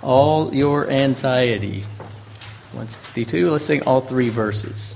all your anxiety. 162, let's sing all three verses.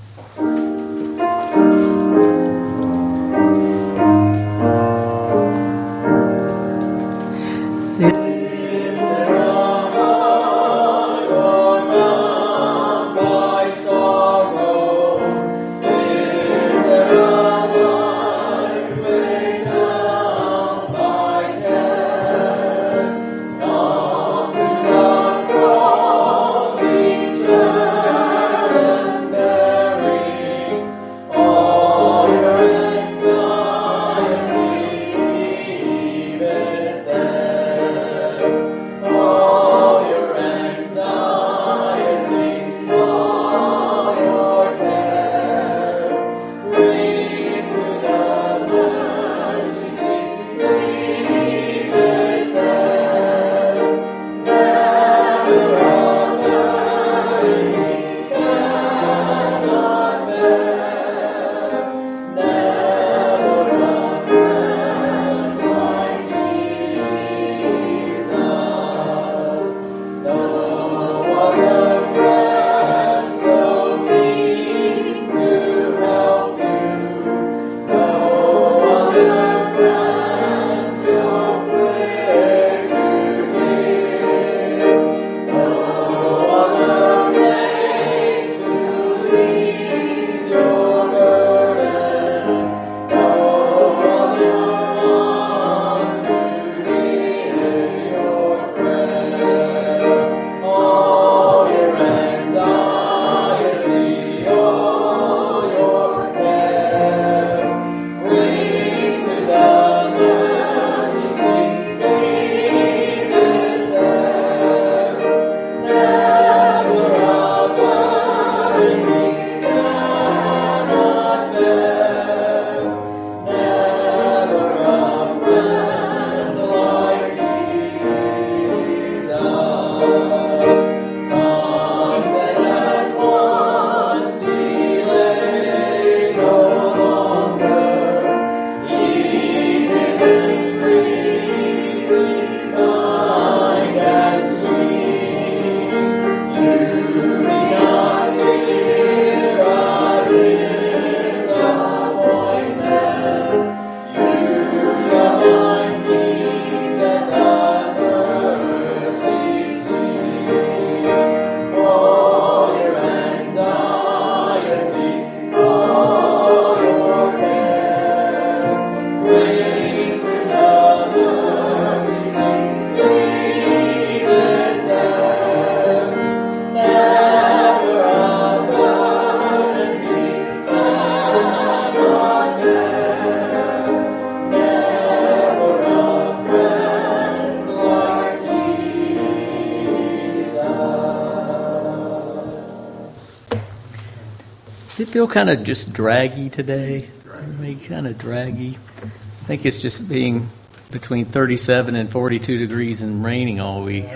Does it feel kind of just draggy today? Maybe kind of draggy. I think it's just being between 37 and 42 degrees and raining all week.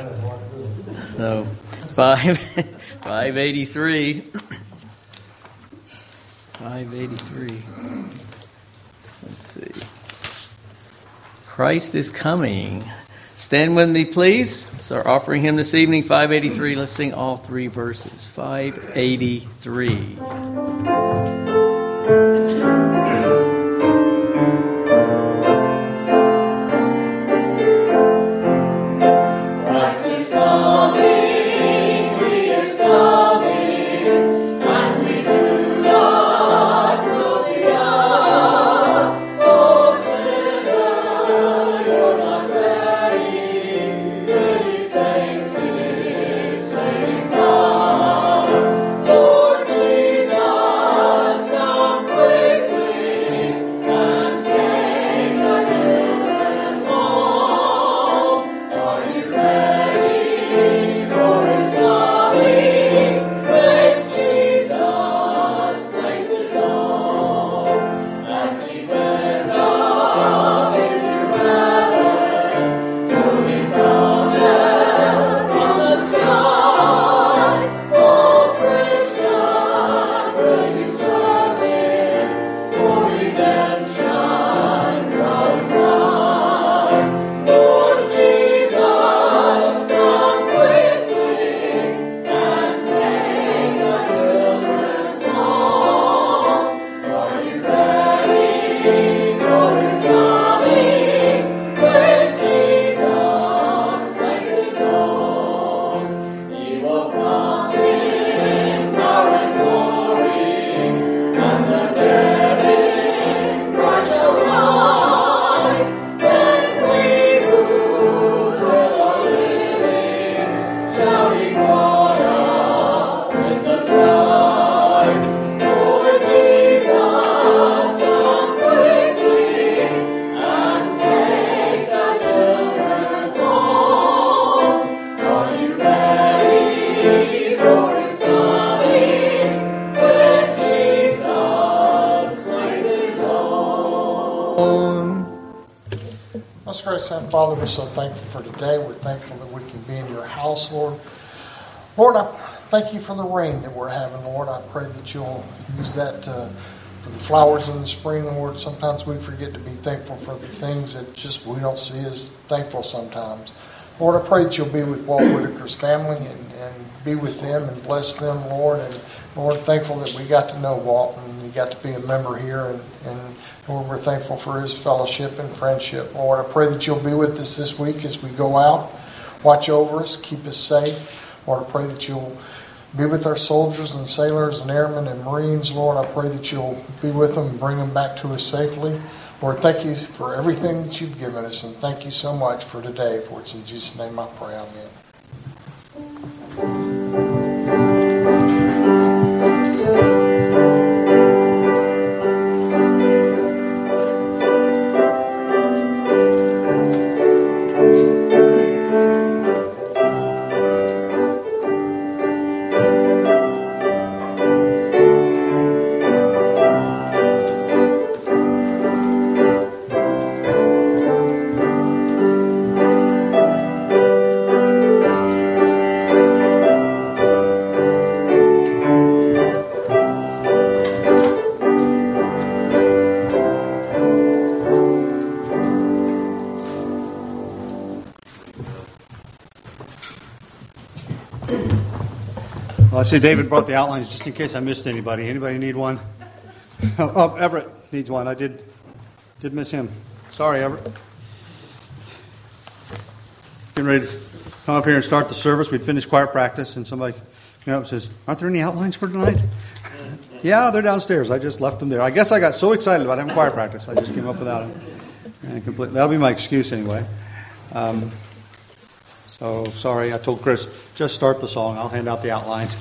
So, 583. 583. Let's see. Christ is coming. Stand with me, please. It's our offering hymn this evening, 583. Let's sing all three verses. 583. Ready? Father, we're so thankful for today. We're thankful that we can be in your house, Lord. Lord, I thank you for the rain that we're having, Lord. I pray that you'll use that for the flowers in the spring, Lord. Sometimes we forget to be thankful for the things that just we don't see as thankful sometimes. Lord, I pray that you'll be with Walt Whitaker's family and be with them and bless them, Lord. And Lord, thankful that we got to know Walt and he got to be a member here. And Lord, we're thankful for his fellowship and friendship. Lord, I pray that you'll be with us this week as we go out. Watch over us, keep us safe. Lord, I pray that you'll be with our soldiers and sailors and airmen and Marines. Lord, I pray that you'll be with them and bring them back to us safely. Lord, thank you for everything that you've given us, and thank you so much for today. For it's in Jesus' name I pray, amen. I see David brought the outlines just in case I missed anybody. Anybody need one? Oh, Everett needs one. I did miss him. Sorry, Everett. Getting ready to come up here and start the service. We'd finished choir practice, and somebody came up and says, "Aren't there any outlines for tonight?" Yeah, they're downstairs. I just left them there. I guess I got so excited about having choir practice, I just came up without them. And that'll be my excuse anyway. So, sorry, I told Chris, just start the song. I'll hand out the outlines.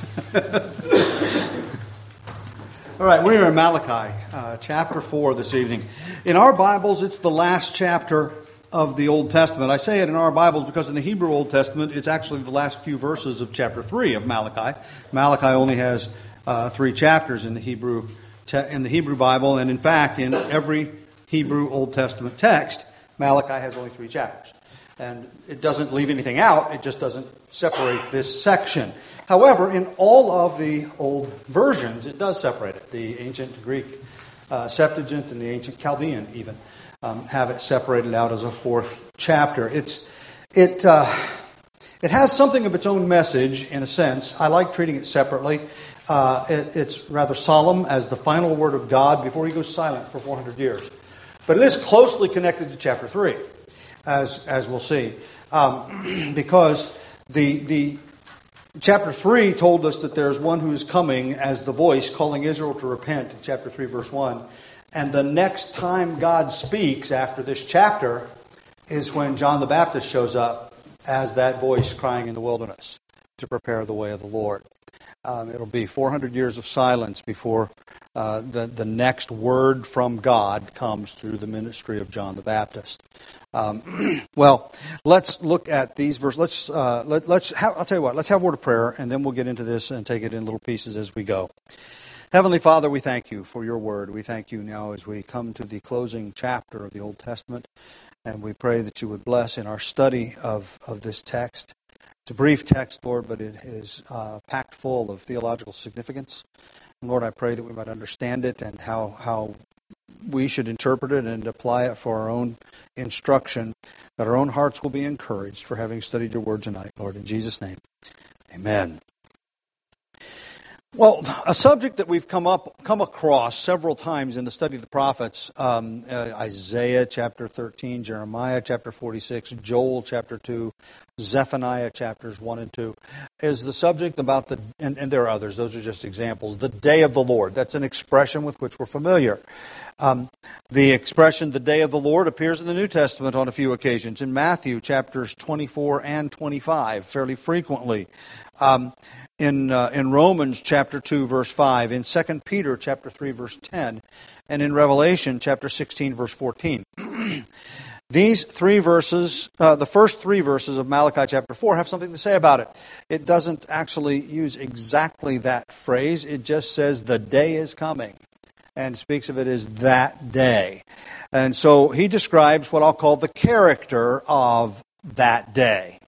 All right, we're in Malachi, chapter 4 this evening. In our Bibles, it's the last chapter of the Old Testament. I say it in our Bibles because in the Hebrew Old Testament, it's actually the last few verses of chapter 3 of Malachi. Malachi only has 3 chapters in the Hebrew Bible, and in fact, in every Hebrew Old Testament text, Malachi has only 3 chapters. And it doesn't leave anything out, it just doesn't separate this section. However, in all of the old versions, it does separate it. The ancient Greek Septuagint and the ancient Chaldean even have it separated out as a 4th chapter. It has something of its own message, in a sense. I like treating it separately. It's rather solemn as the final word of God before he goes silent for 400 years. But it is closely connected to chapter 3. As we'll see, because the chapter 3 told us that there's one who is coming as the voice calling Israel to repent in chapter 3 verse 1, and the next time God speaks after this chapter is when John the Baptist shows up as that voice crying in the wilderness to prepare the way of the Lord. It'll be 400 years of silence before the next word from God comes through the ministry of John the Baptist. Well, let's look at these verses. I'll tell you what. Let's have a word of prayer, and then we'll get into this and take it in little pieces as we go. Heavenly Father, we thank you for your word. We thank you now as we come to the closing chapter of the Old Testament, and we pray that you would bless in our study of this text. It's a brief text, Lord, but it is packed full of theological significance. And Lord, I pray that we might understand it and how we should interpret it and apply it for our own instruction, that our own hearts will be encouraged for having studied your word tonight, Lord. In Jesus' name, amen. Well, a subject that we've come across several times in the study of the prophets, Isaiah chapter 13, Jeremiah chapter 46, Joel chapter 2, Zephaniah chapters 1 and 2, is the subject about and there are others, those are just examples, the day of the Lord. That's an expression with which we're familiar. The expression, the day of the Lord, appears in the New Testament on a few occasions. In Matthew chapters 24 and 25, fairly frequently. In Romans chapter 2, verse 5, in 2 Peter chapter 3, verse 10, and in Revelation chapter 16, verse 14. These 3 verses, the first 3 verses of Malachi chapter 4 have something to say about it. It doesn't actually use exactly that phrase. It just says, the day is coming. and speaks of it as that day. And so he describes what I'll call the character of that day.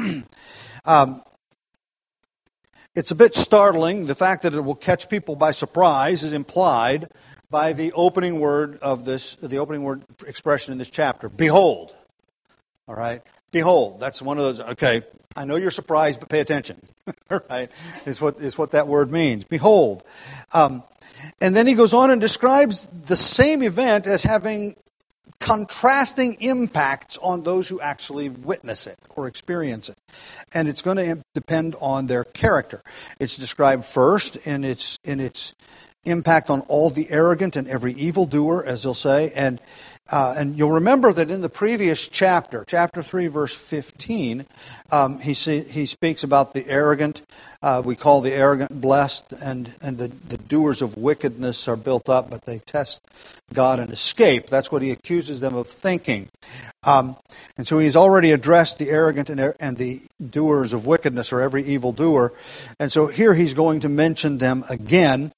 It's a bit startling. The fact that it will catch people by surprise is implied by the opening word expression in this chapter. Behold. All right? Behold. That's one of those, okay, I know you're surprised, but pay attention. Right? Is what that word means. Behold. And then he goes on and describes the same event as having contrasting impacts on those who actually witness it or experience it. And it's going to depend on their character. It's described first in its impact on all the arrogant and every evildoer, as they'll say. And you'll remember that in the previous chapter 3, verse 15, he speaks about the arrogant. We call the arrogant blessed, and the doers of wickedness are built up, but they test God and escape. That's what he accuses them of thinking. And so he's already addressed the arrogant and the doers of wickedness, or every evildoer. And so here he's going to mention them again.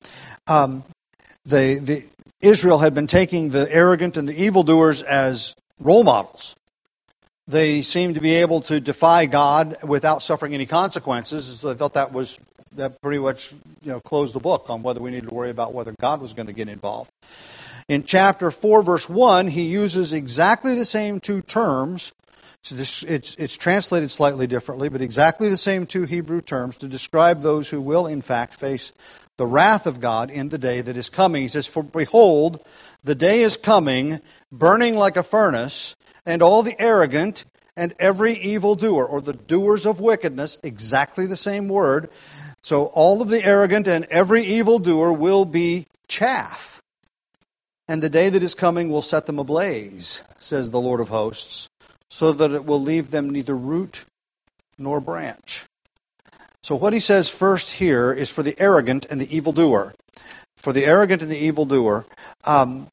Israel had been taking the arrogant and the evildoers as role models. They seemed to be able to defy God without suffering any consequences. So they thought that pretty much closed the book on whether we needed to worry about whether God was going to get involved. In chapter 4, verse 1, he uses exactly the same two terms. So it's translated slightly differently, but exactly the same two Hebrew terms to describe those who will, in fact, face the wrath of God in the day that is coming. He says, "For behold, the day is coming, burning like a furnace, and all the arrogant and every evildoer," or the doers of wickedness, exactly the same word. So all of the arrogant and every evildoer will be chaff. "And the day that is coming will set them ablaze, says the Lord of hosts, so that it will leave them neither root nor branch." So what he says first here is for the arrogant and the evildoer. For the arrogant and the evildoer, I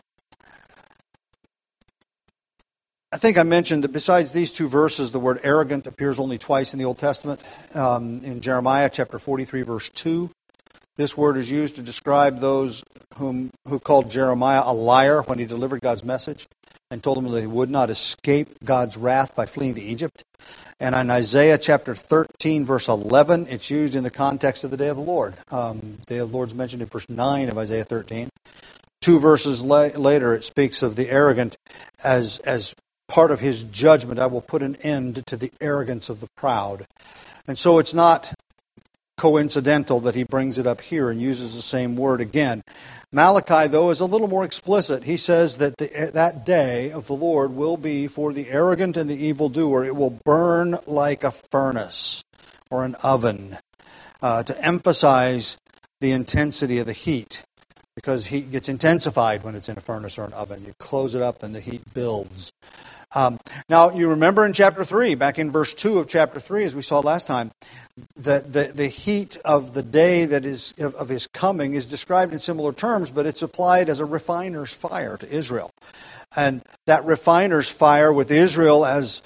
think I mentioned that besides these two verses, the word arrogant appears only twice in the Old Testament. In Jeremiah chapter 43, verse 2, this word is used to describe those who called Jeremiah a liar when he delivered God's message and told them that they would not escape God's wrath by fleeing to Egypt. And in Isaiah chapter 13, verse 11, it's used in the context of the day of the Lord. The day of the Lord is mentioned in verse 9 of Isaiah 13. Two verses later, it speaks of the arrogant as part of his judgment. "I will put an end to the arrogance of the proud." And so it's not coincidental that he brings it up here and uses the same word again. Malachi, though, is a little more explicit. He says that that day of the Lord will be for the arrogant and the evildoer. It will burn like a furnace or an oven, to emphasize the intensity of the heat, because heat gets intensified when it's in a furnace or an oven. You close it up and the heat builds. Now, you remember in chapter 3, back in verse 2 of chapter 3, as we saw last time, that the heat of the day that is of his coming is described in similar terms, but it's applied as a refiner's fire to Israel. And that refiner's fire with Israel as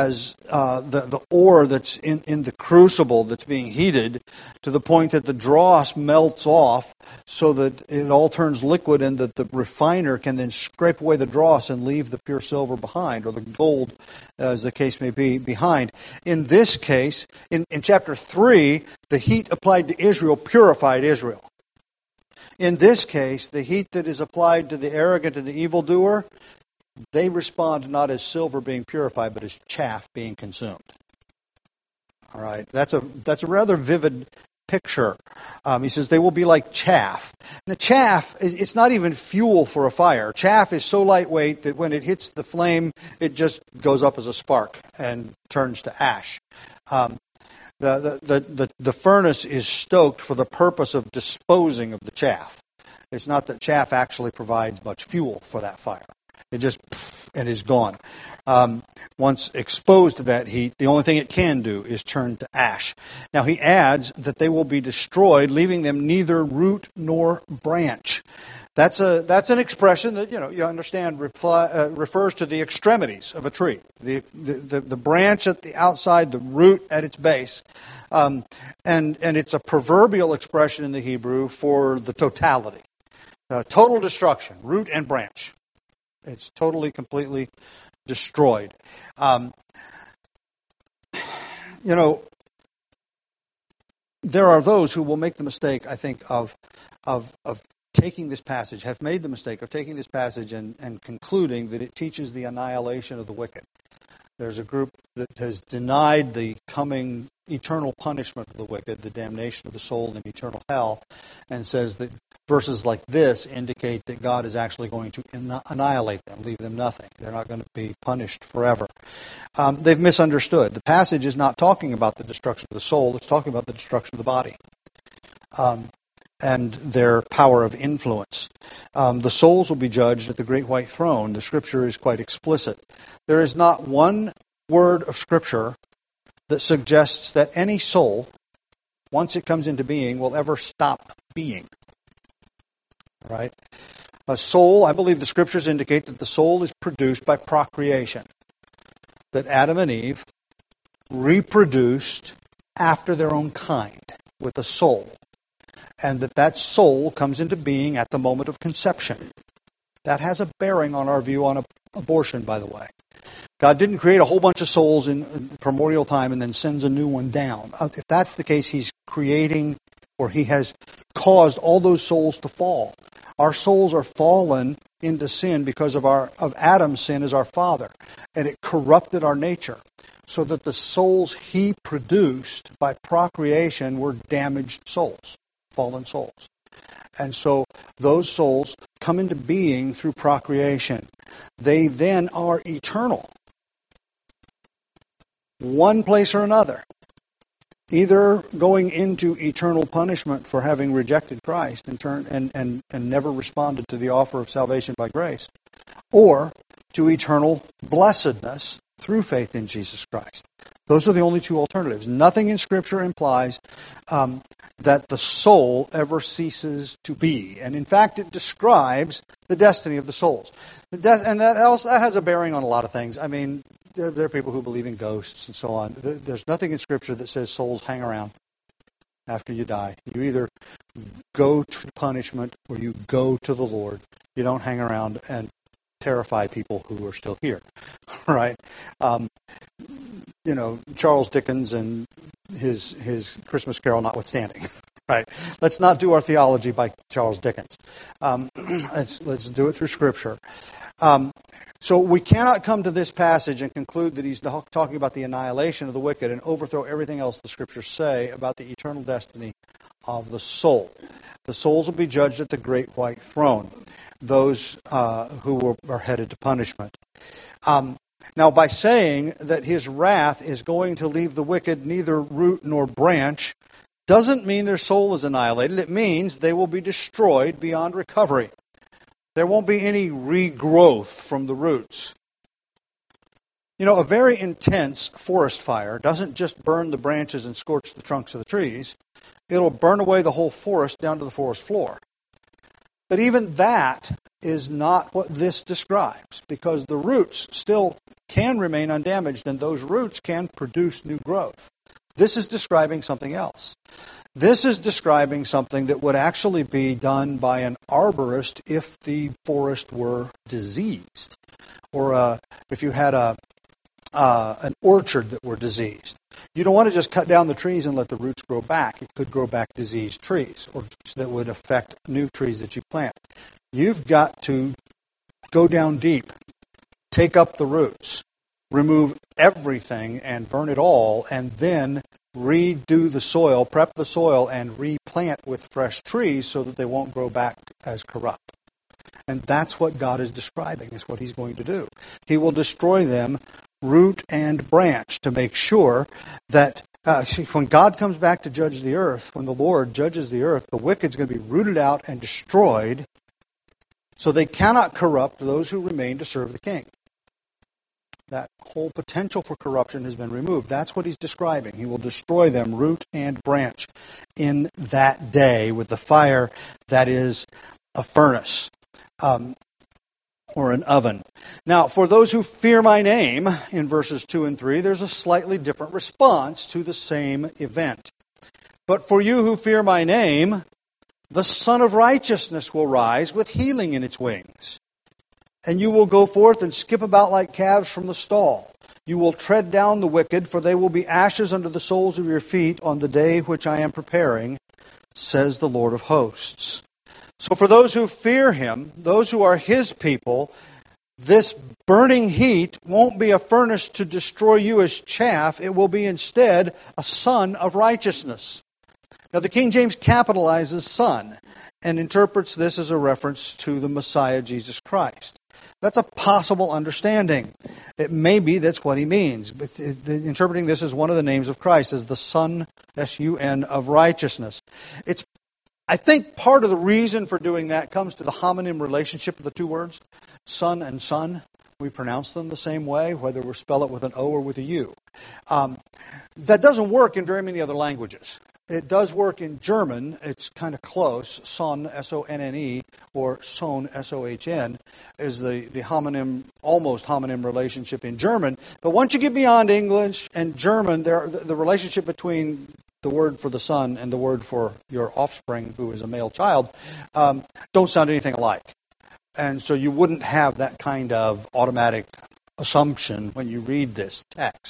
the ore that's in the crucible that's being heated, to the point that the dross melts off so that it all turns liquid, and that the refiner can then scrape away the dross and leave the pure silver behind, or the gold, as the case may be, behind. In this case, in chapter 3, the heat applied to Israel purified Israel. In this case, the heat that is applied to the arrogant and the evildoer, they respond not as silver being purified, but as chaff being consumed. All right, that's a rather vivid picture. He says they will be like chaff. Now, chaff it's not even fuel for a fire. Chaff is so lightweight that when it hits the flame, it just goes up as a spark and turns to ash. The furnace is stoked for the purpose of disposing of the chaff. It's not that chaff actually provides much fuel for that fire. It just and is gone. Once exposed to that heat, the only thing it can do is turn to ash. Now he adds that they will be destroyed, leaving them neither root nor branch. That's an expression that you understand refers to the extremities of a tree, the branch at the outside, the root at its base, and it's a proverbial expression in the Hebrew for the totality. Total destruction, root and branch. It's totally, completely destroyed. There are those who will make the mistake, I think, of taking this passage, have made the mistake of taking this passage and concluding that it teaches the annihilation of the wicked. There's a group that has denied the coming eternal punishment of the wicked, the damnation of the soul in eternal hell, and says that verses like this indicate that God is actually going to annihilate them, leave them nothing. They're not going to be punished forever. They've misunderstood. The passage is not talking about the destruction of the soul. It's talking about the destruction of the body and their power of influence. The souls will be judged at the great white throne. The Scripture is quite explicit. There is not one word of Scripture that suggests that any soul, once it comes into being, will ever stop being. Right? A soul, I believe the Scriptures indicate that the soul is produced by procreation. That Adam and Eve reproduced after their own kind with a soul. And that soul comes into being at the moment of conception. That has a bearing on our view on abortion, by the way. God didn't create a whole bunch of souls in primordial time and then sends a new one down. If that's the case, He's creating, or He has caused all those souls to fall. Our souls are fallen into sin because of Adam's sin as our father, and it corrupted our nature, so that the souls He produced by procreation were damaged souls, fallen souls. And so those souls come into being through procreation. They then are eternal. One place or another. Either going into eternal punishment for having rejected Christ and never responded to the offer of salvation by grace, or to eternal blessedness through faith in Jesus Christ. Those are the only two alternatives. Nothing in Scripture implies that the soul ever ceases to be. And in fact, it describes the destiny of the souls. And that has a bearing on a lot of things. I mean, there are people who believe in ghosts and so on. There's nothing in Scripture that says souls hang around after you die. You either go to punishment or you go to the Lord. You don't hang around and terrify people who are still here. Right? Charles Dickens and his Christmas Carol notwithstanding. Right? Let's not do our theology by Charles Dickens. Let's do it through Scripture. So we cannot come to this passage and conclude that he's talking about the annihilation of the wicked and overthrow everything else the Scriptures say about the eternal destiny of the soul. The souls will be judged at the great white throne, those who are headed to punishment. Now, by saying that His wrath is going to leave the wicked neither root nor branch, doesn't mean their soul is annihilated. It means they will be destroyed beyond recovery. There won't be any regrowth from the roots. A very intense forest fire doesn't just burn the branches and scorch the trunks of the trees. It'll burn away the whole forest down to the forest floor. But even that is not what this describes, because the roots still can remain undamaged, and those roots can produce new growth. This is describing something else. This is describing something that would actually be done by an arborist if the forest were diseased, or if you had an orchard that were diseased. You don't want to just cut down the trees and let the roots grow back. It could grow back diseased trees, or that would affect new trees that you plant. You've got to go down deep, take up the roots, remove everything and burn it all, and then redo the soil, prep the soil, and replant with fresh trees so that they won't grow back as corrupt. And that's what God is describing, is what He's going to do. He will destroy them root and branch to make sure that when God comes back to judge the earth, when the Lord judges the earth, the wicked is going to be rooted out and destroyed so they cannot corrupt those who remain to serve the king. That whole potential for corruption has been removed. That's what He's describing. He will destroy them root and branch in that day with the fire that is a furnace. Or an oven. Now, for those who fear my name, in verses 2 and 3, there's a slightly different response to the same event. But for you who fear my name, the Son of Righteousness will rise with healing in its wings. And you will go forth and skip about like calves from the stall. You will tread down the wicked, for they will be ashes under the soles of your feet on the day which I am preparing, says the Lord of hosts. So for those who fear Him, those who are His people, this burning heat won't be a furnace to destroy you as chaff. It will be instead a sun of righteousness. Now the King James capitalizes son and interprets this as a reference to the Messiah, Jesus Christ. That's a possible understanding. It may be that's what he means. But interpreting this as one of the names of Christ, as the Son, S-U-N, of righteousness. I think part of the reason for doing that comes to the homonym relationship of the two words, son and son. We pronounce them the same way, whether we spell it with an O or with a U. That doesn't work in very many other languages. It does work in German. It's kind of close. Son, S-O-N-N-E, or Sohn, S-O-H-N, is the homonym, almost homonym relationship in German. But once you get beyond English and German, the relationship between the word for the son and the word for your offspring, who is a male child, don't sound anything alike. And so you wouldn't have that kind of automatic assumption when you read this text.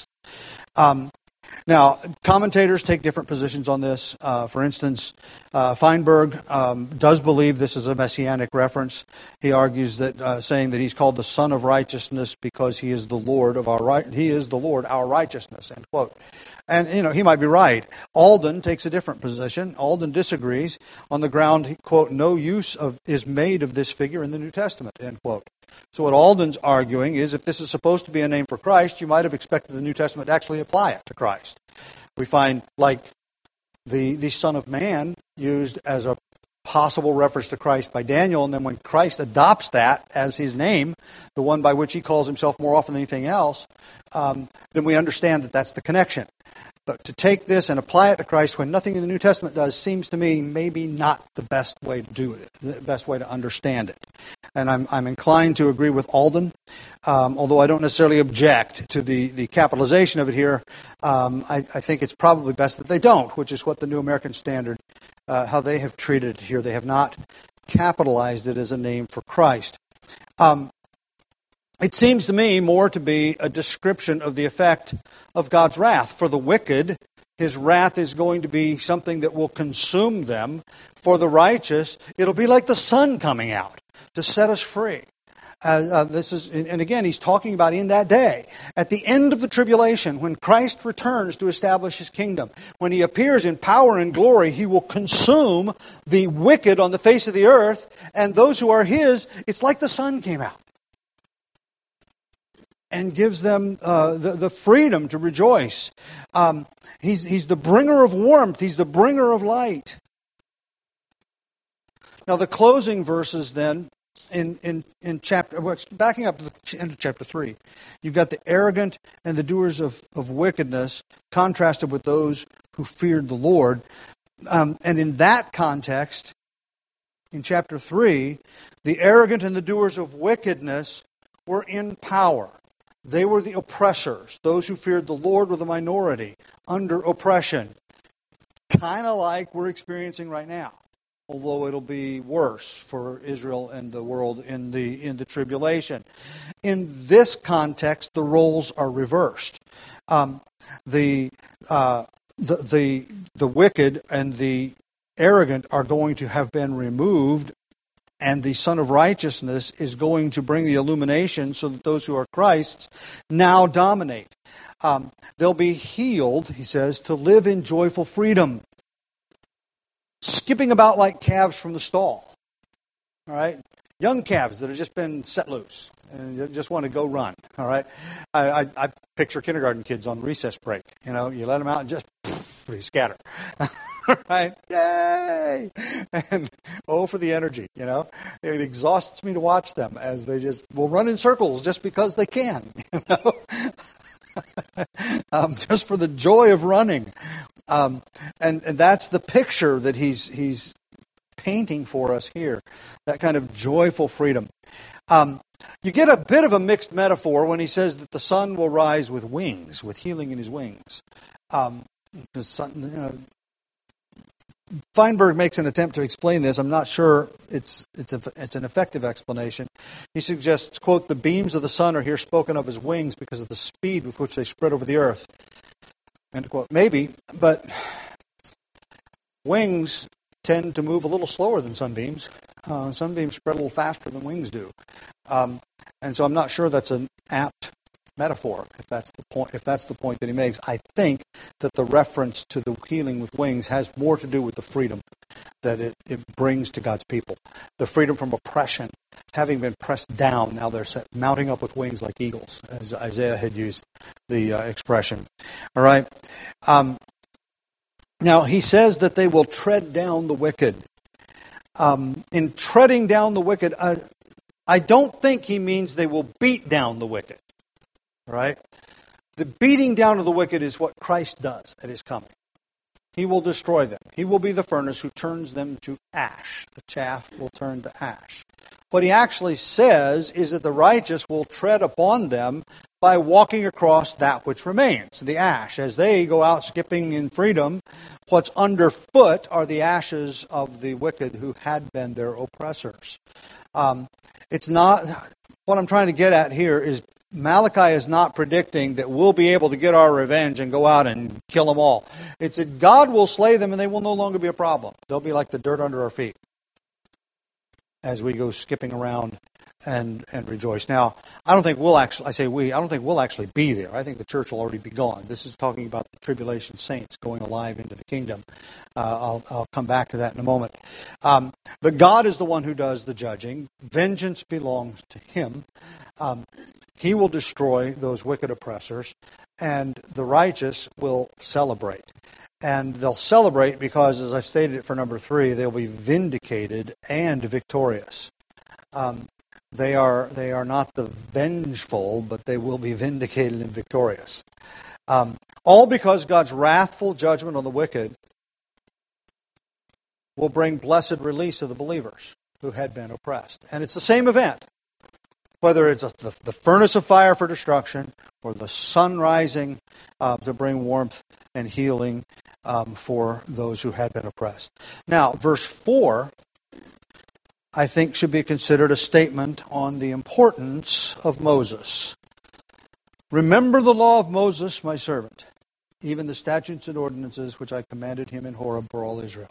Now, commentators take different positions on this. For instance, Feinberg does believe this is a messianic reference. He argues that saying that he's called the Son of Righteousness because he is the Lord of he is the Lord our righteousness. End quote. And he might be right. Alden takes a different position. Alden disagrees on the ground, quote, no use is made of this figure in the New Testament. End quote. So what Alden's arguing is if this is supposed to be a name for Christ, you might have expected the New Testament to actually apply it to Christ. We find, like, the Son of Man used as a possible reference to Christ by Daniel, and then when Christ adopts that as his name, the one by which he calls himself more often than anything else, then we understand that that's the connection. But to take this and apply it to Christ when nothing in the New Testament does seems to me maybe not the best way to do it, the best way to understand it. And I'm inclined to agree with Alden, although I don't necessarily object to the capitalization of it here. I think it's probably best that they don't, which is what the New American Standard, how they have treated it here. They have not capitalized it as a name for Christ. It seems to me more to be a description of the effect of God's wrath. For the wicked, his wrath is going to be something that will consume them. For the righteous, it'll be like the sun coming out to set us free. And again, he's talking about in that day, at the end of the tribulation, when Christ returns to establish his kingdom, when he appears in power and glory, he will consume the wicked on the face of the earth, and those who are his, it's like the sun came out. And gives them the freedom to rejoice. He's the bringer of warmth. He's the bringer of light. Now the closing verses then, in chapter, backing up to the end of chapter 3, you've got the arrogant and the doers of wickedness contrasted with those who feared the Lord. And in that context, in chapter 3, the arrogant and the doers of wickedness were in power. They were the oppressors. Those who feared the Lord were the minority, under oppression. Kind of like we're experiencing right now, although it'll be worse for Israel and the world in the tribulation. In this context, the roles are reversed. The wicked and the arrogant are going to have been removed, and the Son of Righteousness is going to bring the illumination so that those who are Christ's now dominate. They'll be healed, he says, to live in joyful freedom, skipping about like calves from the stall. All right? Young calves that have just been set loose and just want to go run. All right? I picture kindergarten kids on recess break. You let them out and just scatter. Right? Yay! And for the energy, It exhausts me to watch them as they just will run in circles just because they can, just for the joy of running. And that's the picture that he's painting for us here, that kind of joyful freedom. You get a bit of a mixed metaphor when he says that the sun will rise with wings, with healing in his wings. The sun, Feinberg makes an attempt to explain this. I'm not sure it's an effective explanation. He suggests, quote, the beams of the sun are here spoken of as wings because of the speed with which they spread over the earth. End quote. Maybe, but wings tend to move a little slower than sunbeams. Sunbeams spread a little faster than wings do. And so I'm not sure that's an apt metaphor, if that's the point that he makes. I think that the reference to the healing with wings has more to do with the freedom that it brings to God's people. The freedom from oppression, having been pressed down, now they're mounting up with wings like eagles, as Isaiah had used the expression. All right. Now, he says that they will tread down the wicked. In treading down the wicked, I don't think he means they will beat down the wicked. Right? The beating down of the wicked is what Christ does at his coming. He will destroy them. He will be the furnace who turns them to ash. The chaff will turn to ash. What he actually says is that the righteous will tread upon them by walking across that which remains, the ash. As they go out skipping in freedom, what's underfoot are the ashes of the wicked who had been their oppressors. It's not, what I'm trying to get at here is Malachi is not predicting that we'll be able to get our revenge and go out and kill them all. It's that God will slay them and they will no longer be a problem. They'll be like the dirt under our feet as we go skipping around and rejoice. Now, I don't think we'll actually be there. I think the church will already be gone. This is talking about the tribulation saints going alive into the kingdom. I'll come back to that in a moment. But God is the one who does the judging. Vengeance belongs to Him. He will destroy those wicked oppressors, and the righteous will celebrate. And they'll celebrate because, as I've stated it for number 3, they'll be vindicated and victorious. They are not the vengeful, but they will be vindicated and victorious. All because God's wrathful judgment on the wicked will bring blessed release of the believers who had been oppressed. And it's the same event. Whether it's the furnace of fire for destruction or the sun rising to bring warmth and healing for those who had been oppressed. Now, verse 4, I think, should be considered a statement on the importance of Moses. Remember the law of Moses, my servant, even the statutes and ordinances which I commanded him in Horeb for all Israel.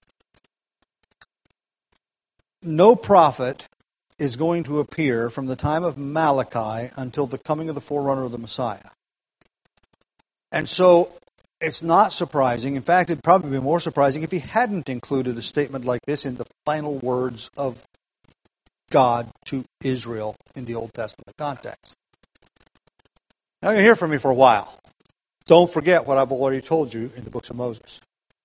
No prophet is going to appear from the time of Malachi until the coming of the forerunner of the Messiah. And so it's not surprising. In fact, it'd probably be more surprising if he hadn't included a statement like this in the final words of God to Israel in the Old Testament context. Now, you're going to hear from me for a while. Don't forget what I've already told you in the books of Moses.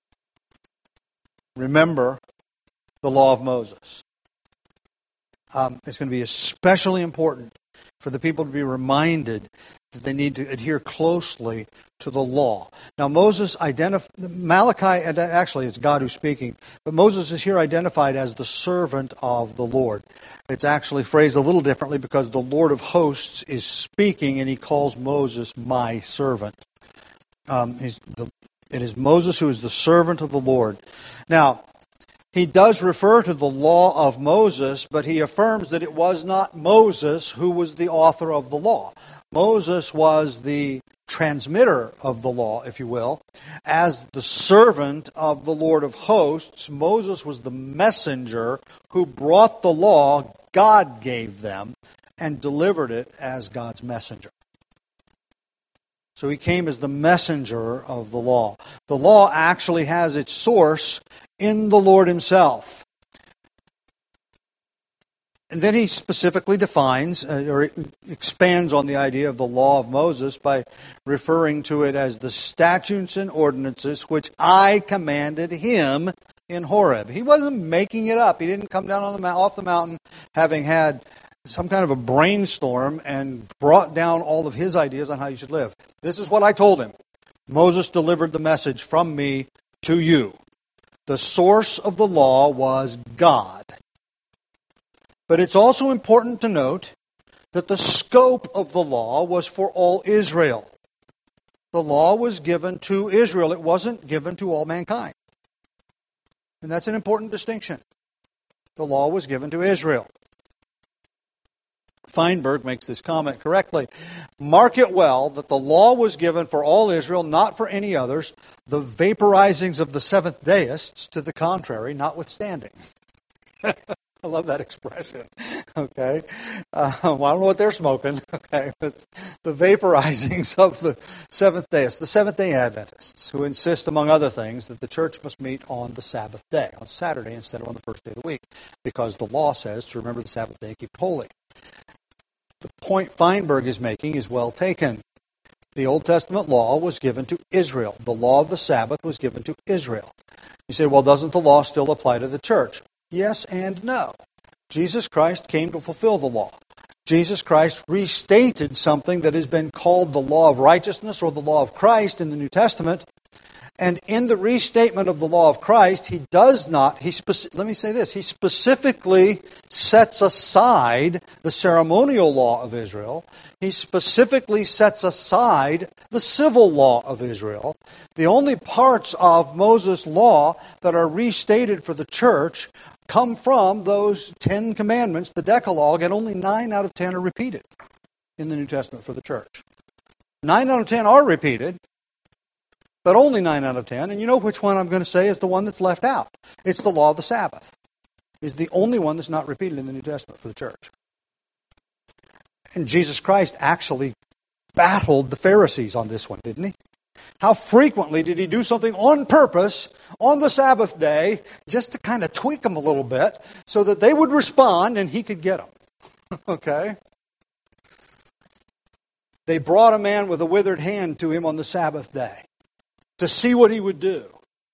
Remember the law of Moses. It's going to be especially important for the people to be reminded that they need to adhere closely to the law. Now, Malachi, actually it's God who's speaking, but Moses is here identified as the servant of the Lord. It's actually phrased a little differently because the Lord of hosts is speaking and he calls Moses my servant. It is Moses who is the servant of the Lord. Now, he does refer to the law of Moses, but he affirms that it was not Moses who was the author of the law. Moses was the transmitter of the law, if you will. As the servant of the Lord of hosts, Moses was the messenger who brought the law God gave them and delivered it as God's messenger. So he came as the messenger of the law. The law actually has its source in the Lord himself. And then he specifically defines or expands on the idea of the law of Moses by referring to it as the statutes and ordinances which I commanded him in Horeb. He wasn't making it up. He didn't come down off the mountain having had some kind of a brainstorm and brought down all of his ideas on how you should live. This is what I told him. Moses delivered the message from me to you. The source of the law was God. But it's also important to note that the scope of the law was for all Israel. The law was given to Israel. It wasn't given to all mankind. And that's an important distinction. The law was given to Israel. Feinberg makes this comment correctly. Mark it well that the law was given for all Israel, not for any others, the vaporizings of the Seventh-dayists to the contrary, notwithstanding. I love that expression. Okay. Well, I don't know what they're smoking. Okay. But the vaporizings of the Seventh-dayists, the Seventh-day Adventists, who insist, among other things, that the church must meet on the Sabbath day, on Saturday instead of on the first day of the week, because the law says to remember the Sabbath day, keep it holy. The point Feinberg is making is well taken. The Old Testament law was given to Israel. The law of the Sabbath was given to Israel. You say, well, doesn't the law still apply to the church? Yes and no. Jesus Christ came to fulfill the law. Jesus Christ restated something that has been called the law of righteousness or the law of Christ in the New Testament. And in the restatement of the law of Christ, he does not, let me say this, he specifically sets aside the ceremonial law of Israel. He specifically sets aside the civil law of Israel. The only parts of Moses' law that are restated for the church come from those 10 commandments, the Decalogue, and only 9 out of 10 are repeated in the New Testament for the church. 9 out of 10 are repeated, but only 9 out of 10. And you know which one I'm going to say is the one that's left out. It's the law of the Sabbath. It's the only one that's not repeated in the New Testament for the church. And Jesus Christ actually battled the Pharisees on this one, didn't he? How frequently did he do something on purpose on the Sabbath day just to kind of tweak them a little bit so that they would respond and he could get them? Okay? They brought a man with a withered hand to him on the Sabbath day to see what he would do.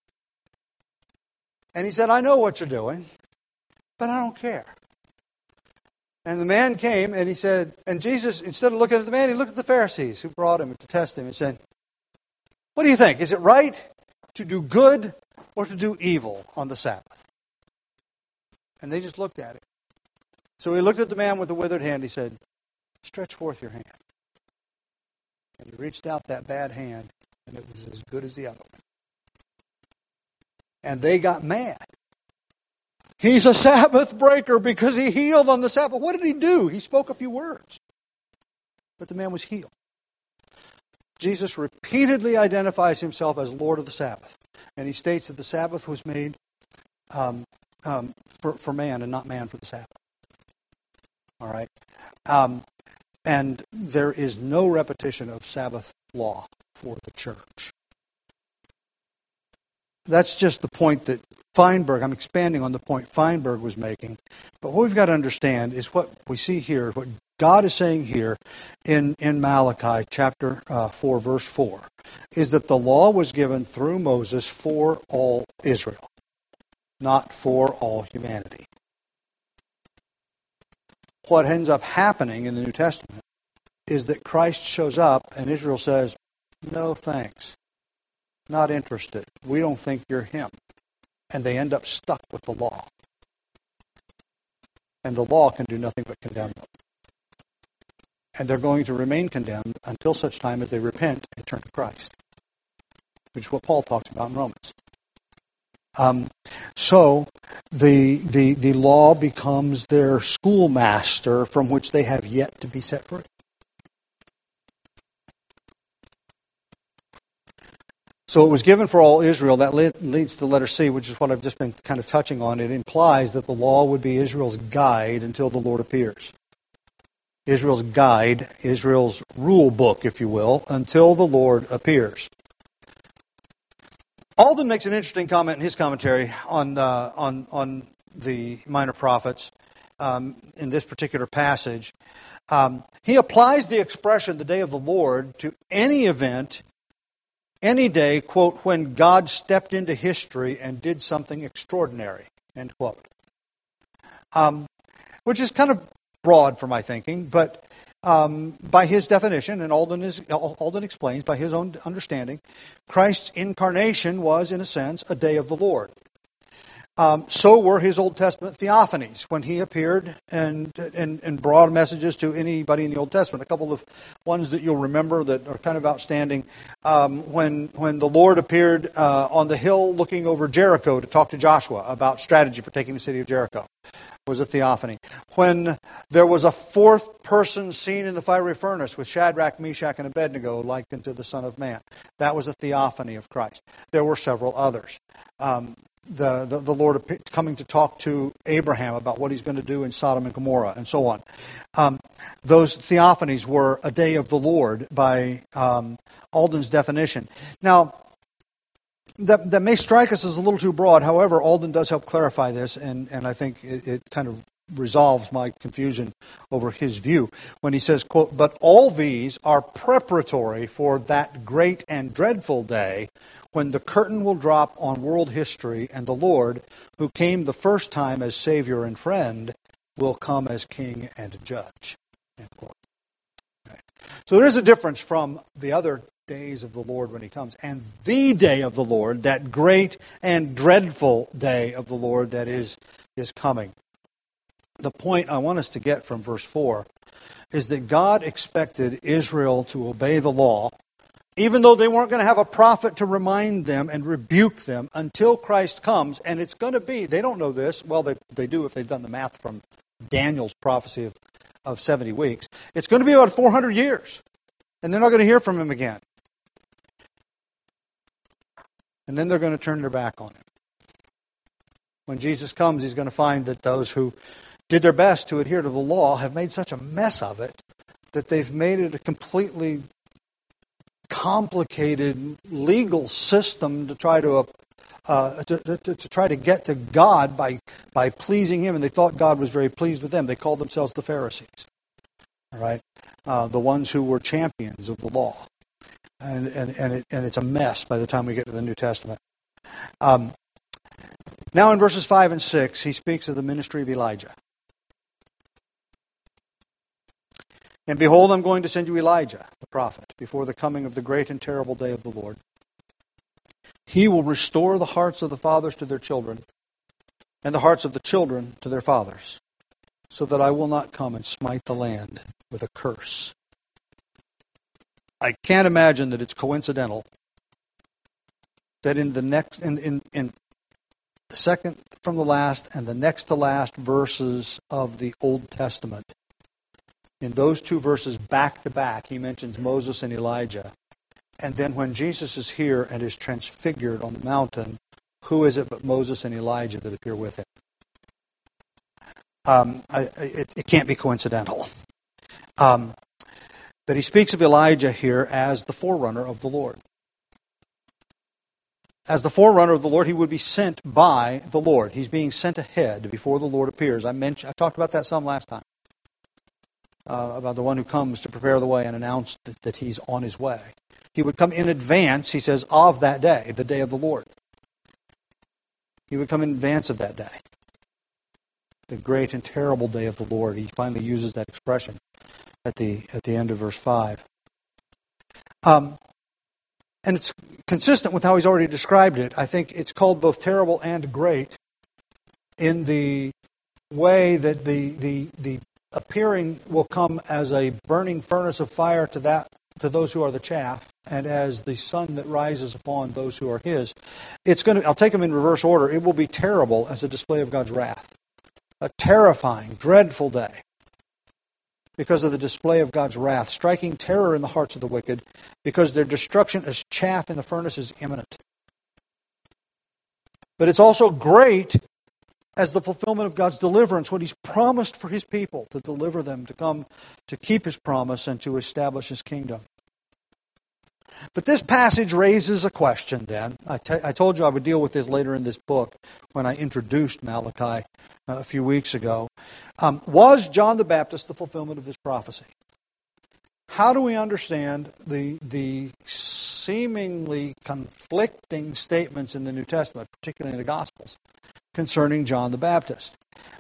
And he said, I know what you're doing, but I don't care. And the man came and he said, and Jesus, instead of looking at the man, he looked at the Pharisees who brought him to test him and said, what do you think? Is it right to do good or to do evil on the Sabbath? And they just looked at him. So he looked at the man with the withered hand. He said, stretch forth your hand. And he reached out that bad hand, and it was as good as the other one. And they got mad. He's a Sabbath breaker because he healed on the Sabbath. What did he do? He spoke a few words. But the man was healed. Jesus repeatedly identifies himself as Lord of the Sabbath. And he states that the Sabbath was made for man and not man for the Sabbath. All right? And there is no repetition of Sabbath law for the church. That's just the point that Feinberg, I'm expanding on the point Feinberg was making. But what we've got to understand is what we see here, what God is saying here in Malachi chapter 4, verse 4, is that the law was given through Moses for all Israel, not for all humanity. What ends up happening in the New Testament is that Christ shows up and Israel says, no thanks, not interested. We don't think you're him. And they end up stuck with the law. And the law can do nothing but condemn them. And they're going to remain condemned until such time as they repent and turn to Christ, which is what Paul talks about in Romans. So the law becomes their schoolmaster from which they have yet to be set free. So it was given for all Israel. That leads to letter C, which is what I've just been kind of touching on. It implies that the law would be Israel's guide until the Lord appears. Israel's guide, Israel's rule book, if you will, until the Lord appears. Alden makes an interesting comment in his commentary on the Minor Prophets in this particular passage. He applies the expression, the day of the Lord, to any event, any day, quote, when God stepped into history and did something extraordinary, end quote. Which is kind of broad for my thinking, but by his definition, and Alden explains, by his own understanding, Christ's incarnation was, in a sense, a day of the Lord. So were his Old Testament theophanies when he appeared and brought messages to anybody in the Old Testament. A couple of ones that you'll remember that are kind of outstanding. When the Lord appeared on the hill looking over Jericho to talk to Joshua about strategy for taking the city of Jericho, was a theophany. When there was a fourth person seen in the fiery furnace with Shadrach, Meshach, and Abednego likened to the Son of Man, that was a theophany of Christ. There were several others. The Lord coming to talk to Abraham about what he's going to do in Sodom and Gomorrah, and so on. Those theophanies were a day of the Lord by Alden's definition. Now, that may strike us as a little too broad. However, Alden does help clarify this, and I think it kind of resolves my confusion over his view when he says, quote, "But all these are preparatory for that great and dreadful day when the curtain will drop on world history and the Lord, who came the first time as Savior and friend, will come as King and Judge." End quote. Right. So there is a difference from the other days of the Lord when He comes, and the day of the Lord, that great and dreadful day of the Lord that is coming. The point I want us to get from verse 4 is that God expected Israel to obey the law, even though they weren't going to have a prophet to remind them and rebuke them until Christ comes. And it's going to be, they don't know this, well, they do if they've done the math from Daniel's prophecy of 70 weeks. It's going to be about 400 years, and they're not going to hear from Him again. And then they're going to turn their back on Him. When Jesus comes, He's going to find that those who did their best to adhere to the law have made such a mess of it that they've made it a completely complicated legal system to try to try to get to God by pleasing Him, and they thought God was very pleased with them. They called themselves the Pharisees, all right, the ones who were champions of the law, and it's a mess by the time we get to the New Testament. Now in verses 5 and 6, he speaks of the ministry of Elijah. "And behold, I'm going to send you Elijah, the prophet, before the coming of the great and terrible day of the Lord. He will restore the hearts of the fathers to their children, and the hearts of the children to their fathers, so that I will not come and smite the land with a curse." I can't imagine that it's coincidental that in the next, in the second from the last and the next to last verses of the Old Testament, in those two verses back to back, he mentions Moses and Elijah. And then when Jesus is here and is transfigured on the mountain, who is it but Moses and Elijah that appear with him? It can't be coincidental. But he speaks of Elijah here as the forerunner of the Lord. As the forerunner of the Lord, he would be sent by the Lord. He's being sent ahead before the Lord appears. I talked about that some last time. About the one who comes to prepare the way and announce that He's on His way. He would come in advance, he says, of that day, the day of the Lord. He would come in advance of that day. The great and terrible day of the Lord. He finally uses that expression at the end of verse 5. And it's consistent with how he's already described it. I think it's called both terrible and great in the way that the appearing will come as a burning furnace of fire to those who are the chaff, and as the sun that rises upon those who are His. I'll take them in reverse order. It will be terrible as a display of God's wrath. A terrifying, dreadful day because of the display of God's wrath, striking terror in the hearts of the wicked, because their destruction as chaff in the furnace is imminent. But it's also great as the fulfillment of God's deliverance, what He's promised for His people, to deliver them, to come to keep His promise and to establish His kingdom. But this passage raises a question then. I told you I would deal with this later in this book when I introduced Malachi a few weeks ago. Was John the Baptist the fulfillment of this prophecy? How do we understand the seemingly conflicting statements in the New Testament, particularly in the Gospels, concerning John the Baptist?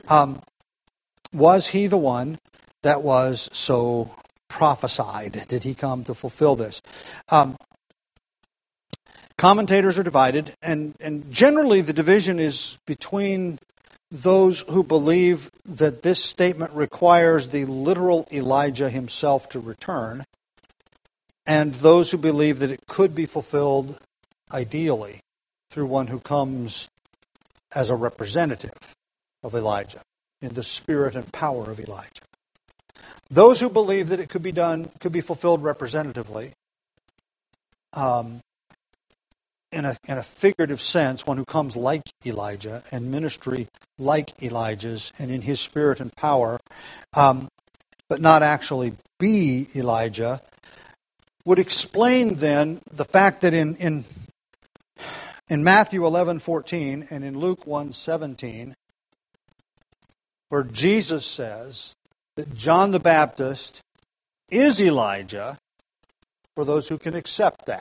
Was he the one that was so prophesied? Did he come to fulfill this? Commentators are divided, and generally the division is between those who believe that this statement requires the literal Elijah himself to return, and those who believe that it could be fulfilled ideally through one who comes as a representative of Elijah, in the spirit and power of Elijah. Those who believe that it could be fulfilled representatively, in a figurative sense, one who comes like Elijah and ministry like Elijah's and in his spirit and power, but not actually be Elijah, would explain then the fact that in Matthew 11:14 and in Luke 1:17, where Jesus says that John the Baptist is Elijah, for those who can accept that.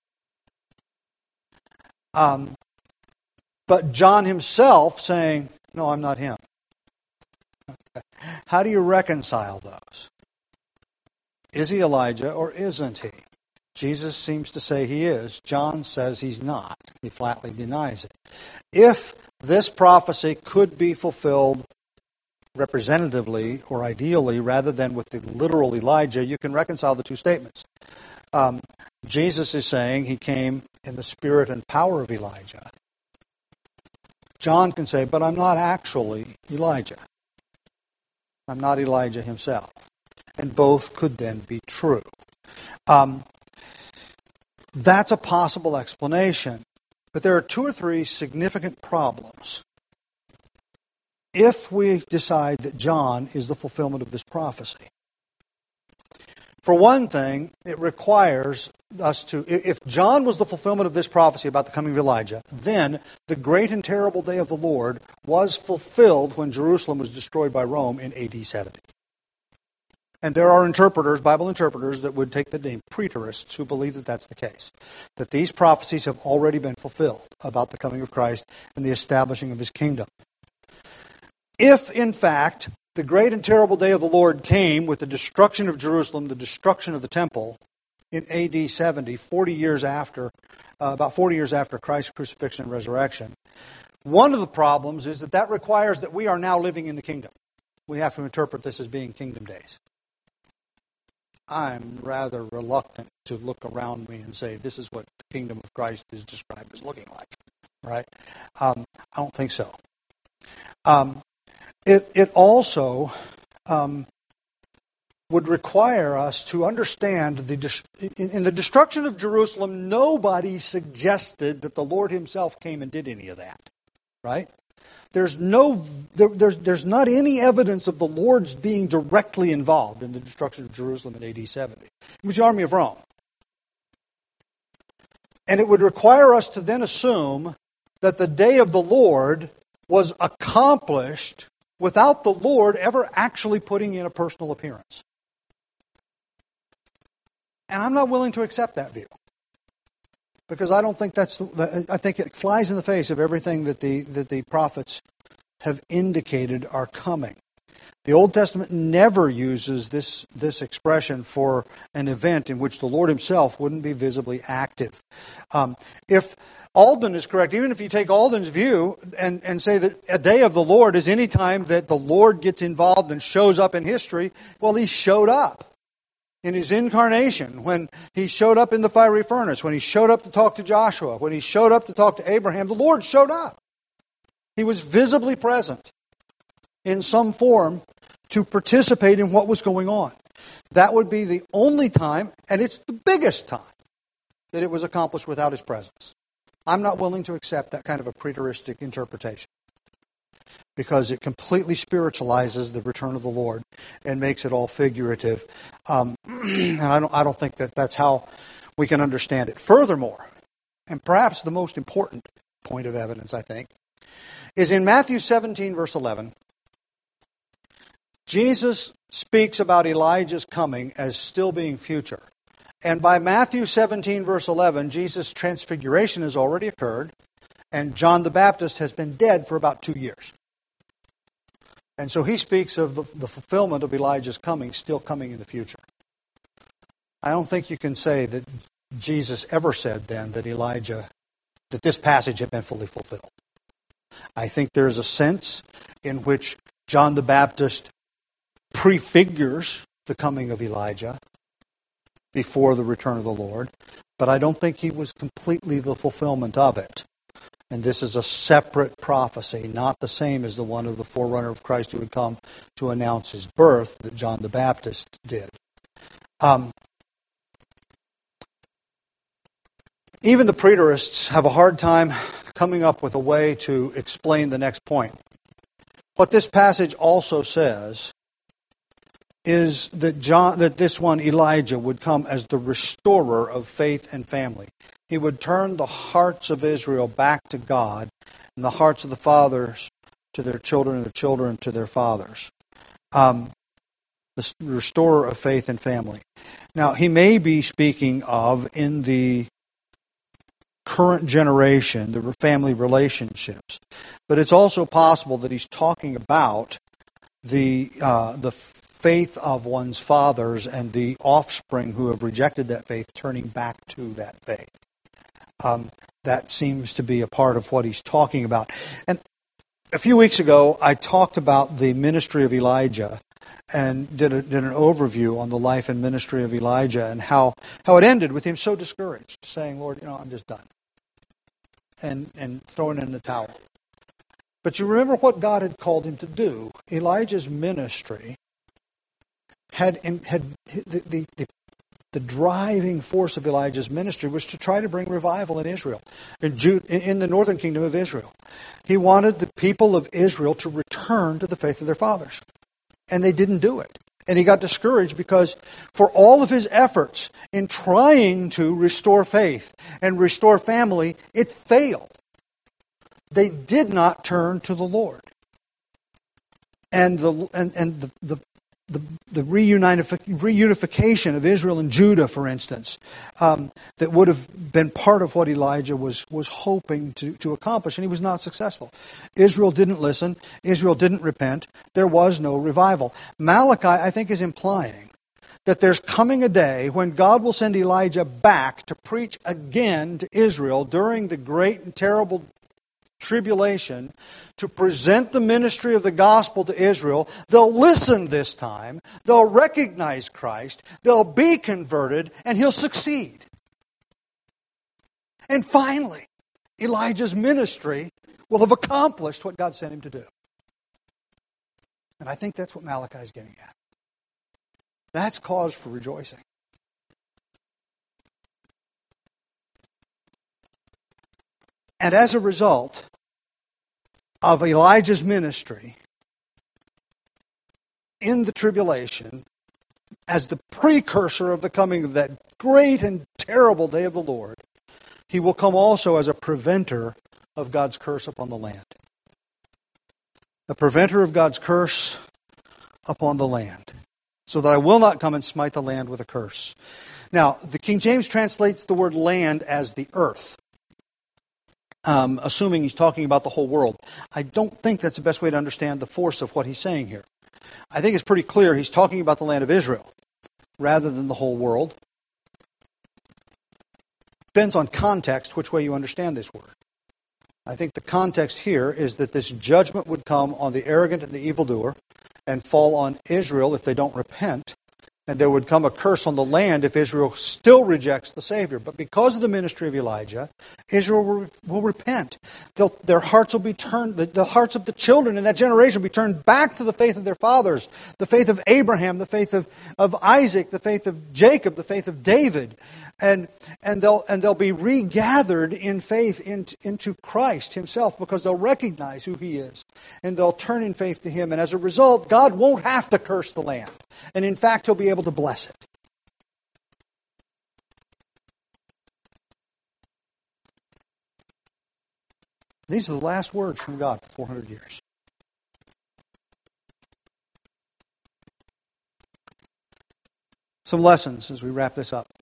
But John himself saying, no, I'm not him. How do you reconcile those? Is he Elijah or isn't he? Jesus seems to say he is. John says he's not. He flatly denies it. If this prophecy could be fulfilled representatively or ideally rather than with the literal Elijah, you can reconcile the two statements. Jesus is saying he came in the spirit and power of Elijah. John can say, but I'm not actually Elijah. I'm not Elijah himself. And both could then be true. That's a possible explanation. But there are two or three significant problems if we decide that John is the fulfillment of this prophecy. For one thing, it requires us to, if John was the fulfillment of this prophecy about the coming of Elijah, then the great and terrible day of the Lord was fulfilled when Jerusalem was destroyed by Rome in AD 70. And there are interpreters, Bible interpreters, that would take the name preterists who believe that that's the case. That these prophecies have already been fulfilled about the coming of Christ and the establishing of his kingdom. If, in fact, the great and terrible day of the Lord came with the destruction of Jerusalem, the destruction of the temple in AD 70, 40 years after, about 40 years after Christ's crucifixion and resurrection, one of the problems is that requires that we are now living in the kingdom. We have to interpret this as being kingdom days. I'm rather reluctant to look around me and say this is what the kingdom of Christ is described as looking like. Right? I don't think so. It also would require us to understand in the destruction of Jerusalem, nobody suggested that the Lord himself came and did any of that. Right? There's not any evidence of the Lord's being directly involved in the destruction of Jerusalem in AD 70. It was the army of Rome. And it would require us to then assume that the day of the Lord was accomplished without the Lord ever actually putting in a personal appearance. And I'm not willing to accept that view. Because I don't think I think it flies in the face of everything that the prophets have indicated are coming. The Old Testament never uses this expression for an event in which the Lord himself wouldn't be visibly active. If Alden is correct, even if you take Alden's view and say that a day of the Lord is any time that the Lord gets involved and shows up in history, well, he showed up in his incarnation, when he showed up in the fiery furnace, when he showed up to talk to Joshua, when he showed up to talk to Abraham, the Lord showed up. He was visibly present in some form to participate in what was going on. That would be the only time, and it's the biggest time, that it was accomplished without his presence. I'm not willing to accept that kind of a preteristic interpretation, because it completely spiritualizes the return of the Lord and makes it all figurative. And I don't think that that's how we can understand it. Furthermore, and perhaps the most important point of evidence, I think, is in Matthew 17, verse 11. Jesus speaks about Elijah's coming as still being future. And by Matthew 17, verse 11, Jesus' transfiguration has already occurred, and John the Baptist has been dead for about 2 years. And so he speaks of the fulfillment of Elijah's coming, still coming in the future. I don't think you can say that Jesus ever said then that that this passage had been fully fulfilled. I think there's a sense in which John the Baptist prefigures the coming of Elijah before the return of the Lord, but I don't think he was completely the fulfillment of it. And this is a separate prophecy, not the same as the one of the forerunner of Christ who would come to announce his birth that John the Baptist did. Even the preterists have a hard time coming up with a way to explain the next point. What this passage also says is that this one, Elijah, would come as the restorer of faith and family. He would turn the hearts of Israel back to God, and the hearts of the fathers to their children, and the children to their fathers. The restorer of faith and family. Now, he may be speaking of, in the current generation, the family relationships, but it's also possible that he's talking about the faith of one's fathers and the offspring who have rejected that faith turning back to that faith. That seems to be a part of what he's talking about. And a few weeks ago, I talked about the ministry of Elijah and did an overview on the life and ministry of Elijah and how it ended with him so discouraged, saying, Lord, I'm just done. And throwing in the towel. But you remember what God had called him to do. Elijah's ministry had the driving force of Elijah's ministry was to try to bring revival in Israel, in the northern kingdom of Israel. He wanted the people of Israel to return to the faith of their fathers. And they didn't do it. And he got discouraged because for all of his efforts in trying to restore faith and restore family, it failed. They did not turn to the Lord. And the reunification of Israel and Judah, for instance, that would have been part of what Elijah was hoping to accomplish, and he was not successful. Israel didn't listen. Israel didn't repent. There was no revival. Malachi, I think, is implying that there's coming a day when God will send Elijah back to preach again to Israel during the great and terrible tribulation, to present the ministry of the gospel to Israel. They'll listen this time. They'll recognize Christ. They'll be converted, and he'll succeed. And finally, Elijah's ministry will have accomplished what God sent him to do. And I think that's what Malachi is getting at. That's cause for rejoicing. And as a result of Elijah's ministry in the tribulation, as the precursor of the coming of that great and terrible day of the Lord, he will come also as a preventer of God's curse upon the land. A preventer of God's curse upon the land, so that I will not come and smite the land with a curse. Now, the King James translates the word land as the earth. Assuming he's talking about the whole world. I don't think that's the best way to understand the force of what he's saying here. I think it's pretty clear he's talking about the land of Israel rather than the whole world. Depends on context which way you understand this word. I think the context here is that this judgment would come on the arrogant and the evildoer and fall on Israel if they don't repent. And there would come a curse on the land if Israel still rejects the Savior. But because of the ministry of Elijah, Israel will repent. Their hearts will be turned, the hearts of the children in that generation will be turned back to the faith of their fathers, the faith of Abraham, the faith of Isaac, the faith of Jacob, the faith of David. And they'll be regathered in faith into Christ himself because they'll recognize who he is. And they'll turn in faith to him. And as a result, God won't have to curse the land. And in fact, he'll be able to bless it. These are the last words from God for 400 years. Some lessons as we wrap this up.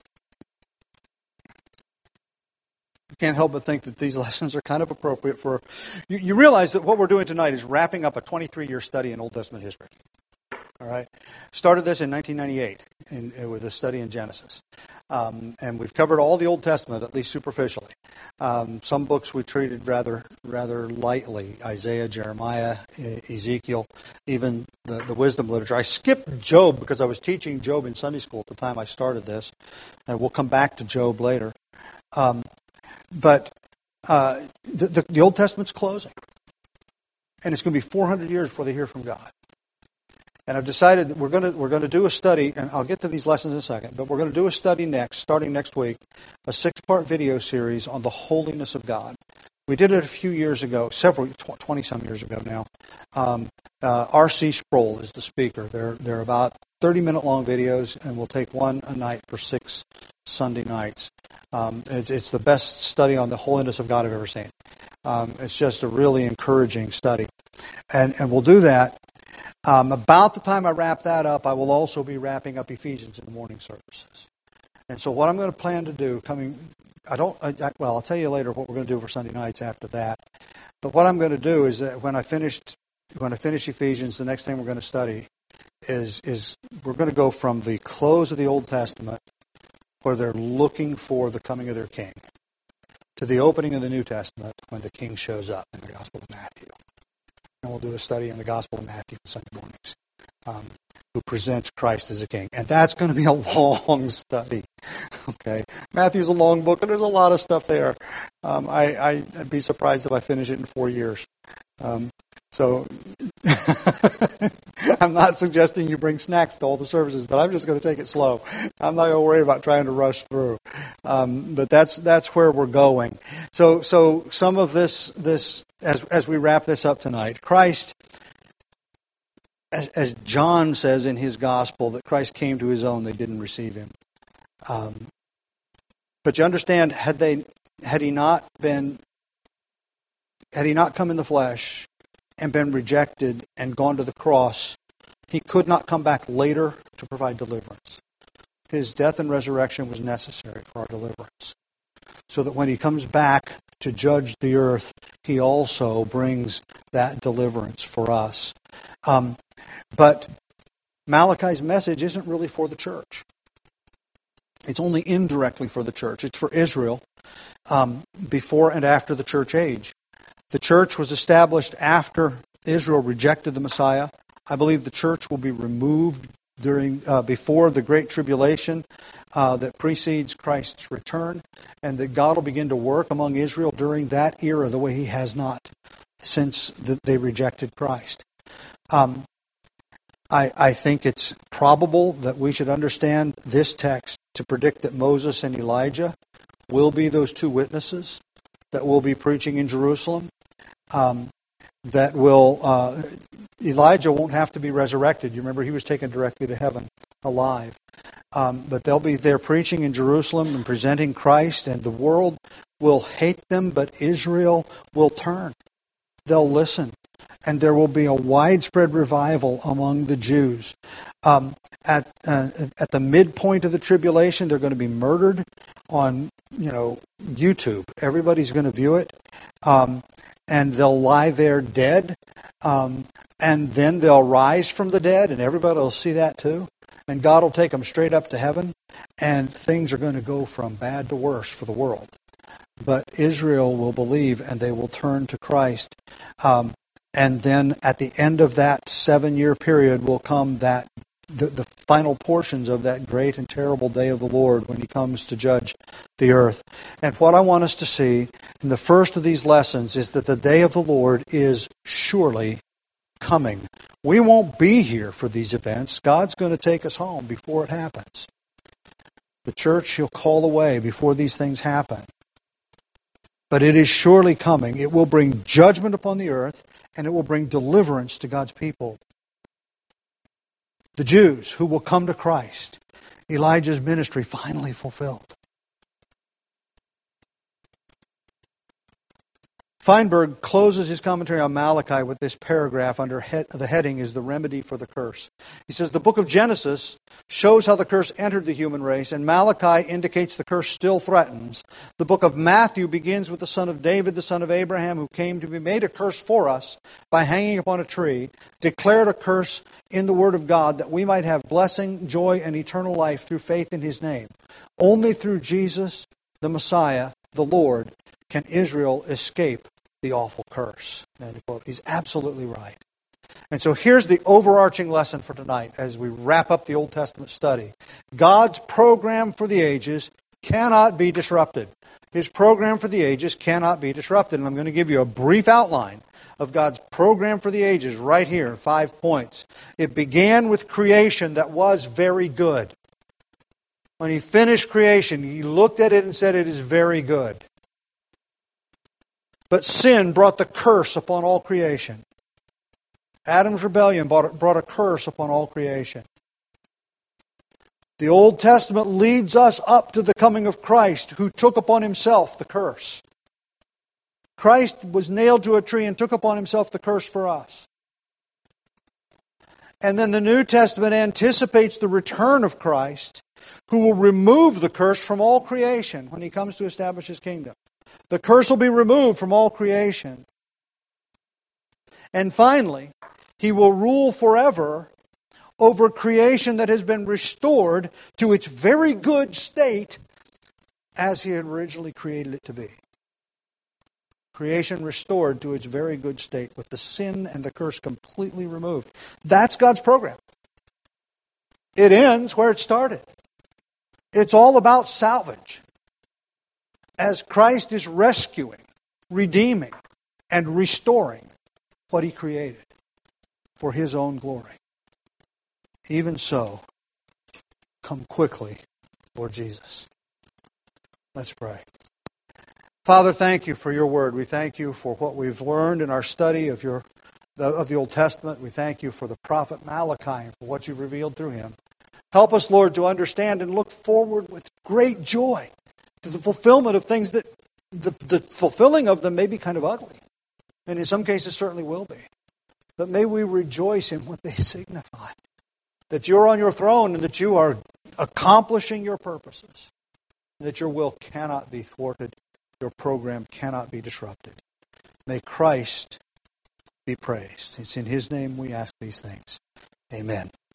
You can't help but think that these lessons are kind of appropriate for... You realize that what we're doing tonight is wrapping up a 23-year study in Old Testament history. All right. Started this in 1998 with a study in Genesis. And we've covered all the Old Testament, at least superficially. Some books we treated rather lightly. Isaiah, Jeremiah, Ezekiel, even the wisdom literature. I skipped Job because I was teaching Job in Sunday school at the time I started this. And we'll come back to Job later. But the Old Testament's closing. And it's going to be 400 years before they hear from God. And I've decided that we're going to do a study, and I'll get to these lessons in a second, but we're going to do a study starting next week, a 6-part video series on the holiness of God. We did it a few years ago, 20-some years ago now. R.C. Sproul is the speaker. They're about 30-minute long videos, and we'll take one a night for 6 Sunday nights. It's the best study on the holiness of God I've ever seen. It's just a really encouraging study. And we'll do that. About the time I wrap that up, I will also be wrapping up Ephesians in the morning services. And so what I'm going to plan to do I'll tell you later what we're going to do for Sunday nights after that. But what I'm going to do is that when I finish Ephesians, the next thing we're going to study is we're going to go from the close of the Old Testament, where they're looking for the coming of their king, to the opening of the New Testament when the king shows up in the Gospel of Matthew. And we'll do a study in the Gospel of Matthew on Sunday mornings, who presents Christ as a king. And that's going to be a long study. Okay, Matthew's a long book, and there's a lot of stuff there. I'd be surprised if I finish it in 4 years. So I'm not suggesting you bring snacks to all the services, but I'm just going to take it slow. I'm not going to worry about trying to rush through. But that's where we're going. So some of this as we wrap this up tonight, Christ, as John says in his gospel, that Christ came to his own, they didn't receive him. But you understand, had he not come in the flesh and been rejected and gone to the cross, he could not come back later to provide deliverance. His death and resurrection was necessary for our deliverance. So that when he comes back to judge the earth, he also brings that deliverance for us. But Malachi's message isn't really for the church. It's only indirectly for the church. It's for Israel before and after the church age. The church was established after Israel rejected the Messiah. I believe the church will be removed before the Great Tribulation that precedes Christ's return, and that God will begin to work among Israel during that era the way He has not since they rejected Christ. I think it's probable that we should understand this text to predict that Moses and Elijah will be those 2 witnesses that will be preaching in Jerusalem. Elijah won't have to be resurrected. You remember he was taken directly to heaven alive. But they'll be there preaching in Jerusalem and presenting Christ, and the world will hate them, but Israel will turn. They'll listen. And there will be a widespread revival among the Jews. At the midpoint of the tribulation, they're going to be murdered on YouTube. Everybody's going to view it. And they'll lie there dead. And then they'll rise from the dead, and everybody will see that too. And God will take them straight up to heaven, and things are going to go from bad to worse for the world. But Israel will believe, and they will turn to Christ. And then at the end of that 7-year period will come the final portions of that great and terrible day of the Lord when He comes to judge the earth. And what I want us to see in the first of these lessons is that the day of the Lord is surely coming. We won't be here for these events. God's going to take us home before it happens. The church He'll call away before these things happen. But it is surely coming. It will bring judgment upon the earth, and it will bring deliverance to God's people. The Jews who will come to Christ. Elijah's ministry finally fulfilled. Feinberg closes his commentary on Malachi with this paragraph under the heading is the remedy for the curse. He says, the book of Genesis shows how the curse entered the human race, and Malachi indicates the curse still threatens. The book of Matthew begins with the son of David, the son of Abraham, who came to be made a curse for us by hanging upon a tree, declared a curse in the Word of God that we might have blessing, joy, and eternal life through faith in His name. Only through Jesus, the Messiah, the Lord, can Israel escape the awful curse. End quote. He's absolutely right. And so here's the overarching lesson for tonight as we wrap up the Old Testament study. God's program for the ages cannot be disrupted. His program for the ages cannot be disrupted. And I'm going to give you a brief outline of God's program for the ages right here in 5 points. It began with creation that was very good. When He finished creation, He looked at it and said, it is very good. But sin brought the curse upon all creation. Adam's rebellion brought a curse upon all creation. The Old Testament leads us up to the coming of Christ, who took upon Himself the curse. Christ was nailed to a tree and took upon Himself the curse for us. And then the New Testament anticipates the return of Christ, who will remove the curse from all creation when He comes to establish His kingdom. The curse will be removed from all creation. And finally, He will rule forever over creation that has been restored to its very good state as He had originally created it to be. Creation restored to its very good state with the sin and the curse completely removed. That's God's program. It ends where it started. It's all about salvage. As Christ is rescuing, redeeming, and restoring what He created for His own glory. Even so, come quickly, Lord Jesus. Let's pray. Father, thank You for Your word. We thank You for what we've learned in our study of the Old Testament. We thank You for the prophet Malachi and for what You've revealed through him. Help us, Lord, to understand and look forward with great joy to the fulfillment of things that the fulfilling of them may be kind of ugly. And in some cases certainly will be. But may we rejoice in what they signify. That You're on Your throne and that You are accomplishing Your purposes. And that Your will cannot be thwarted. Your program cannot be disrupted. May Christ be praised. It's in His name we ask these things. Amen.